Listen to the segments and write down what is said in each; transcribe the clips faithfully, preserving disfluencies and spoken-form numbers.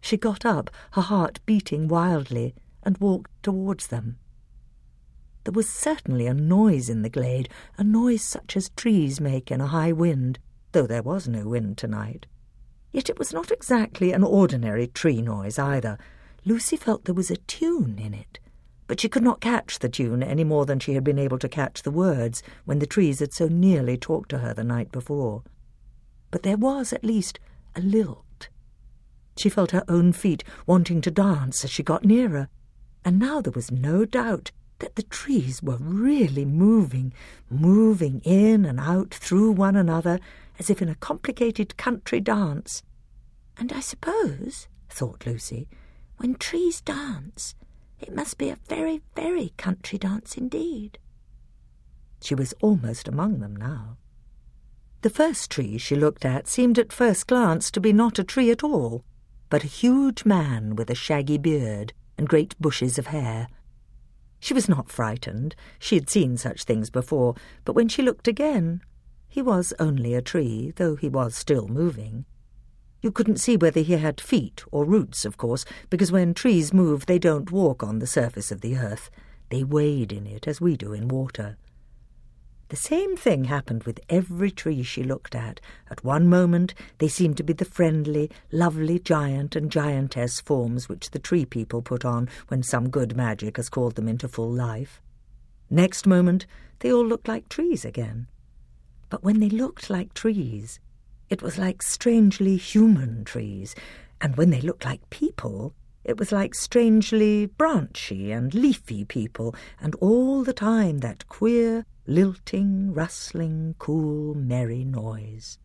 She got up, her heart beating wildly, and walked towards them. There was certainly a noise in the glade, a noise such as trees make in a high wind, though there was no wind tonight. Yet it was not exactly an ordinary tree noise either. Lucy felt there was a tune in it, but she could not catch the tune any more than she had been able to catch the words when the trees had so nearly talked to her the night before. But there was at least a lilt. She felt her own feet wanting to dance as she got nearer, and now there was no doubt that the trees were really moving, moving in and out through one another, as if in a complicated country dance. And I suppose, thought Lucy, when trees dance, it must be a very, very country dance indeed. She was almost among them now. The first tree she looked at seemed at first glance to be not a tree at all, but a huge man with a shaggy beard and great bushes of hair. She was not frightened. She had seen such things before, but when she looked again, he was only a tree, though he was still moving. You couldn't see whether he had feet or roots, of course, because when trees move they don't walk on the surface of the earth. They wade in it as we do in water. The same thing happened with every tree she looked at. At one moment they seemed to be the friendly, lovely giant and giantess forms which the tree people put on when some good magic has called them into full life. Next moment they all looked like trees again. But when they looked like trees, it was like strangely human trees, and when they looked like people, it was like strangely branchy and leafy people, and all the time that queer, lilting, rustling, cool, merry noise.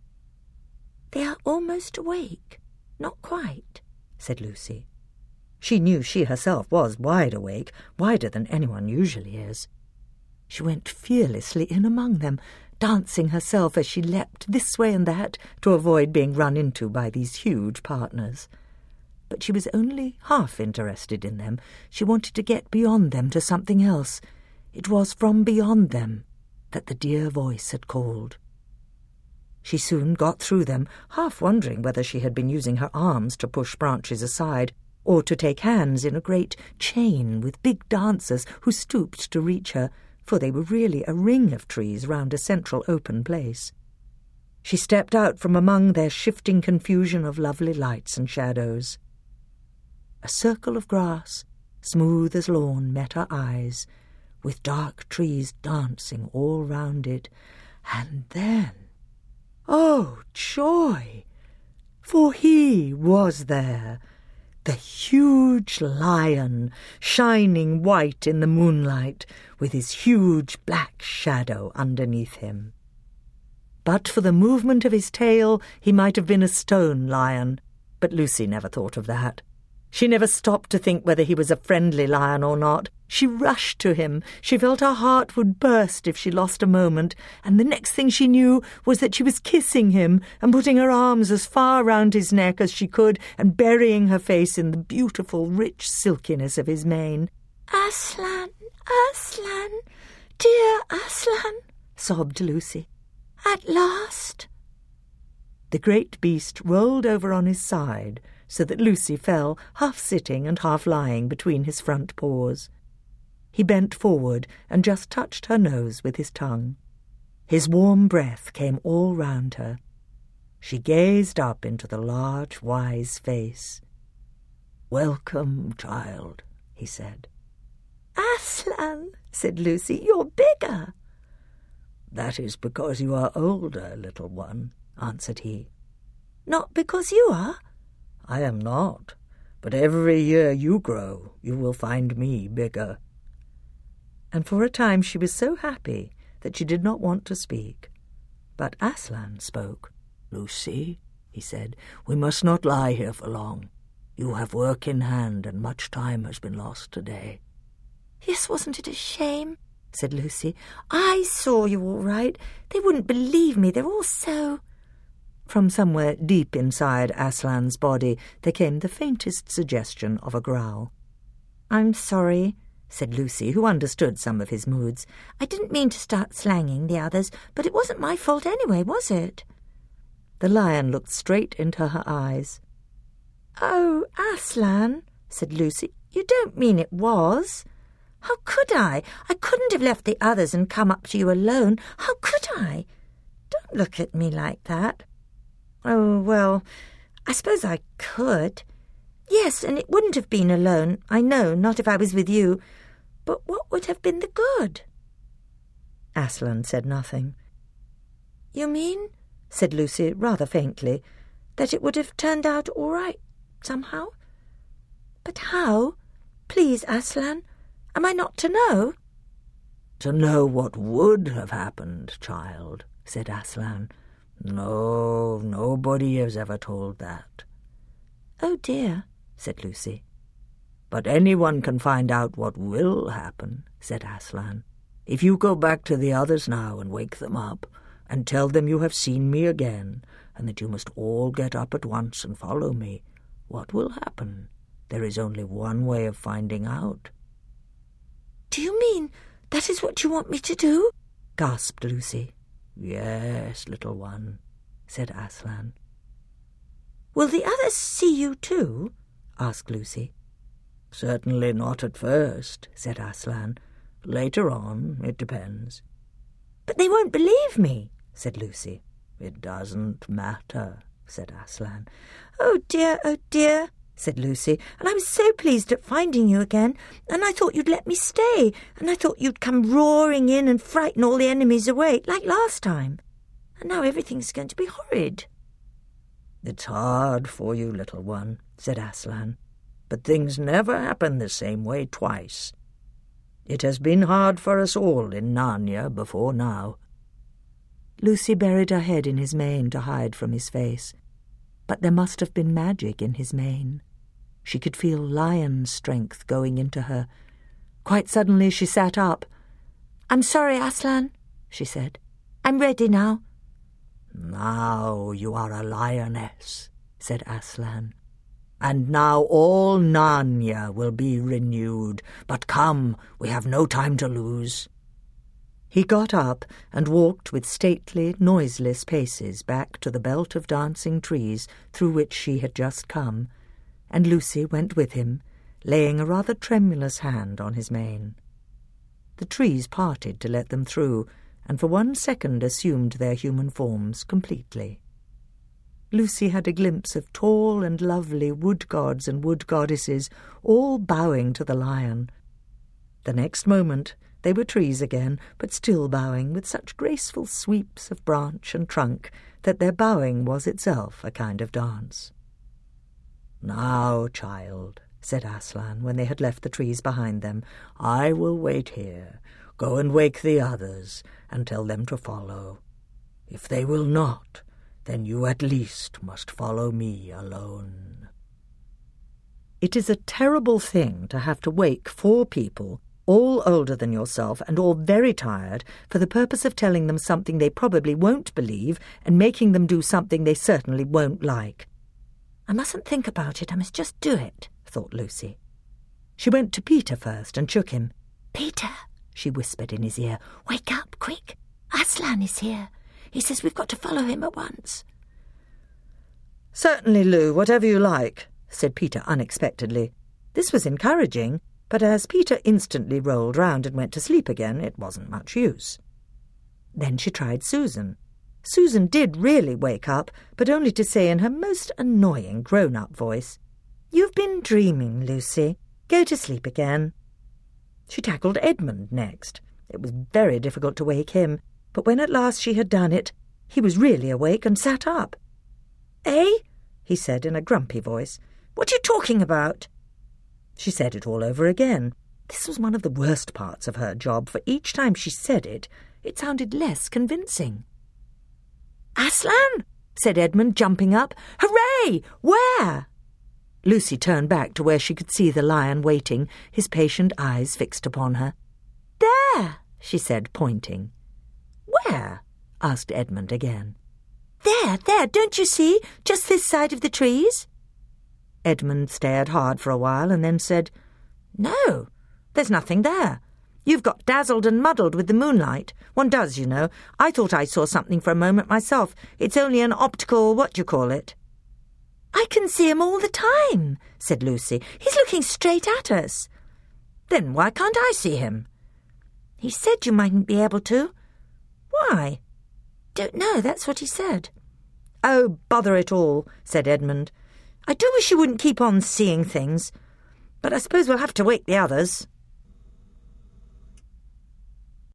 "They are almost awake, not quite," said Lucy. She knew she herself was wide awake, wider than anyone usually is. She went fearlessly in among them, dancing herself as she leapt this way and that to avoid being run into by these huge partners. But she was only half interested in them. She wanted to get beyond them to something else. It was from beyond them that the dear voice had called. She soon got through them, half wondering whether she had been using her arms to push branches aside, or to take hands in a great chain with big dancers who stooped to reach her, for they were really a ring of trees round a central open place. She stepped out from among their shifting confusion of lovely lights and shadows. A circle of grass, smooth as lawn, met her eyes, with dark trees dancing all round it, and then, oh, joy! For he was there, the huge lion, shining white in the moonlight, with his huge black shadow underneath him. But for the movement of his tail, he might have been a stone lion, but Lucy never thought of that. She never stopped to think whether he was a friendly lion or not. She rushed to him. She felt her heart would burst if she lost a moment, and the next thing she knew was that she was kissing him and putting her arms as far round his neck as she could and burying her face in the beautiful, rich silkiness of his mane. "Aslan, Aslan, dear Aslan," sobbed Lucy. "At last." The great beast rolled over on his side, so that Lucy fell, half sitting and half lying between his front paws. He bent forward and just touched her nose with his tongue. His warm breath came all round her. She gazed up into the large, wise face. "Welcome, child," he said. "Aslan," said Lucy, "you're bigger." "That is because you are older, little one," answered he. "Not because you are?" "I am not, but every year you grow, you will find me bigger." And for a time she was so happy that she did not want to speak. But Aslan spoke. "Lucy," he said, "we must not lie here for long. You have work in hand, and much time has been lost today." "Yes, wasn't it a shame?" said Lucy. "I saw you all right. They wouldn't believe me. They're all so—" From somewhere deep inside Aslan's body there came the faintest suggestion of a growl. "I'm sorry," said Lucy, who understood some of his moods. "I didn't mean to start slanging the others, but it wasn't my fault anyway, was it?" The lion looked straight into her eyes. "Oh, Aslan," said Lucy, "you don't mean it was? How could I? I couldn't have left the others and come up to you alone. How could I? Don't look at me like that." "Oh, well, I suppose I could. Yes, and it wouldn't have been alone, I know, not if I was with you. But what would have been the good?" Aslan said nothing. "You mean," said Lucy rather faintly, "that it would have turned out all right, somehow? But how? Please, Aslan, am I not to know?" "To know what would have happened, child," said Aslan. "No, nobody has ever told that." "Oh dear," said Lucy. "But anyone can find out what will happen," said Aslan. "If you go back to the others now and wake them up, and tell them you have seen me again, and that you must all get up at once and follow me, what will happen? There is only one way of finding out." "Do you mean that is what you want me to do?" gasped Lucy. "Yes, little one," said Aslan. "Will the others see you too?" asked Lucy. "Certainly not at first," said Aslan. "Later on, it depends." "But they won't believe me," said Lucy. "It doesn't matter," said Aslan. "Oh dear, oh dear," said Lucy, "and I was so pleased at finding you again, and I thought you'd let me stay, and I thought you'd come roaring in and frighten all the enemies away, like last time. And now everything's going to be horrid." "It's hard for you, little one," said Aslan, "but things never happen the same way twice. It has been hard for us all in Narnia before now." Lucy buried her head in his mane to hide from his face. But there must have been magic in his mane. She could feel lion strength going into her. Quite suddenly she sat up. "I'm sorry, Aslan," she said. "I'm ready now." "Now you are a lioness," said Aslan. "And now all Narnia will be renewed. But come, we have no time to lose." He got up and walked with stately, noiseless paces back to the belt of dancing trees through which she had just come, and Lucy went with him, laying a rather tremulous hand on his mane. The trees parted to let them through, and for one second assumed their human forms completely. Lucy had a glimpse of tall and lovely wood-gods and wood-goddesses, all bowing to the lion. The next moment they were trees again, but still bowing with such graceful sweeps of branch and trunk that their bowing was itself a kind of dance. "Now, child," said Aslan, when they had left the trees behind them, "I will wait here. Go and wake the others, and tell them to follow. If they will not, then you at least must follow me alone." It is a terrible thing to have to wake four people, all older than yourself and all very tired, for the purpose of telling them something they probably won't believe and making them do something they certainly won't like. "I mustn't think about it, I must just do it," thought Lucy. She went to Peter first and shook him. "Peter," she whispered in his ear, "wake up, quick. Aslan is here. He says we've got to follow him at once." "Certainly, Lou, whatever you like," said Peter unexpectedly. This was encouraging, but as Peter instantly rolled round and went to sleep again, it wasn't much use. Then she tried Susan. Susan did really wake up, but only to say in her most annoying grown-up voice, "You've been dreaming, Lucy. Go to sleep again." She tackled Edmund next. It was very difficult to wake him, but when at last she had done it, he was really awake and sat up. "Eh?" he said in a grumpy voice. "What are you talking about?" She said it all over again. This was one of the worst parts of her job, for each time she said it, it sounded less convincing. "Aslan!" said Edmund, jumping up. "Hooray! Where?" Lucy turned back to where she could see the lion waiting, his patient eyes fixed upon her. "There," she said, pointing. "Where?" asked Edmund again. "There, there, don't you see? Just this side of the trees." Edmund stared hard for a while and then said, "No, there's nothing there. You've got dazzled and muddled with the moonlight. One does, you know. I thought I saw something for a moment myself. It's only an optical what-do-you-call-it." I can see him all the time, said Lucy. He's looking straight at us. Then why can't I see him? He said you mightn't be able to. Why? Don't know, that's what he said. Oh, bother it all, said Edmund. I do wish you wouldn't keep on seeing things. But I suppose we'll have to wake the others.